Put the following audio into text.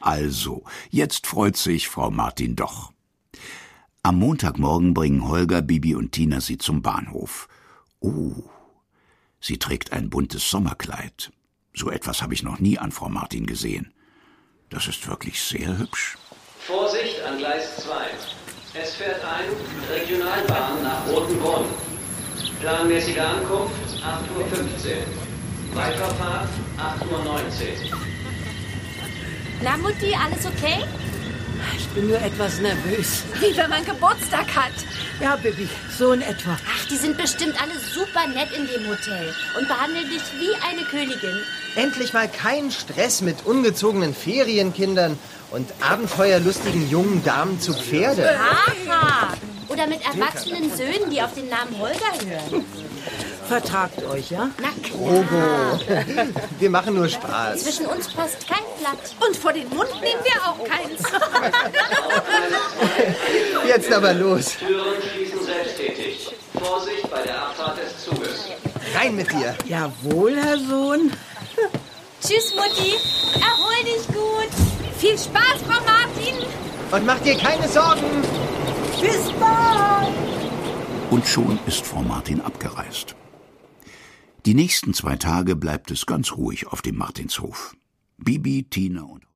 Also, jetzt freut sich Frau Martin doch. Am Montagmorgen bringen Holger, Bibi und Tina sie zum Bahnhof. Oh, sie trägt ein buntes Sommerkleid. So etwas habe ich noch nie an Frau Martin gesehen. Das ist wirklich sehr hübsch. Vorsicht an Gleis 2. Es fährt ein Regionalbahn nach Rotenbrunn. Planmäßige Ankunft 8:15 Uhr. Weiterfahrt 8:19 Uhr. Na Mutti, alles okay? Ich bin nur etwas nervös. Wie wenn man Geburtstag hat. Ja, Bibi, so in etwa. Ach, die sind bestimmt alle super nett in dem Hotel und behandeln dich wie eine Königin. Endlich mal kein Stress mit ungezogenen Ferienkindern und abenteuerlustigen jungen Damen zu Pferde. Haha! Oder mit erwachsenen Söhnen, die auf den Namen Holger hören. Vertragt euch, ja? Na klar. Ogo. Wir machen nur Spaß. Zwischen uns passt kein Blatt. Und vor den Mund nehmen wir auch keins. Jetzt aber los. Türen schließen selbsttätig. Vorsicht bei der Abfahrt des Zuges. Rein mit dir. Jawohl, Herr Sohn. Tschüss, Mutti. Erhol dich gut. Viel Spaß, Frau Martin. Und mach dir keine Sorgen. Bis bald. Und schon ist Frau Martin abgereist. Die nächsten 2 Tage bleibt es ganz ruhig auf dem Martinshof. Bibi, Tina und